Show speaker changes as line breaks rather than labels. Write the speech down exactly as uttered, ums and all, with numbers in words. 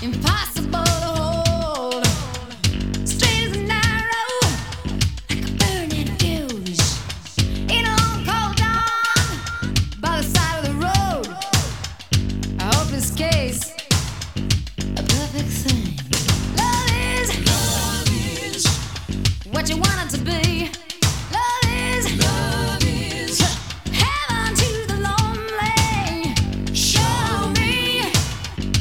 impossible to hold. Straight as an arrow, like a burning fuse. In a long cold dawn, by the side of the road. A hopeless case, a perfect thing. Love is, love is what you want it to be.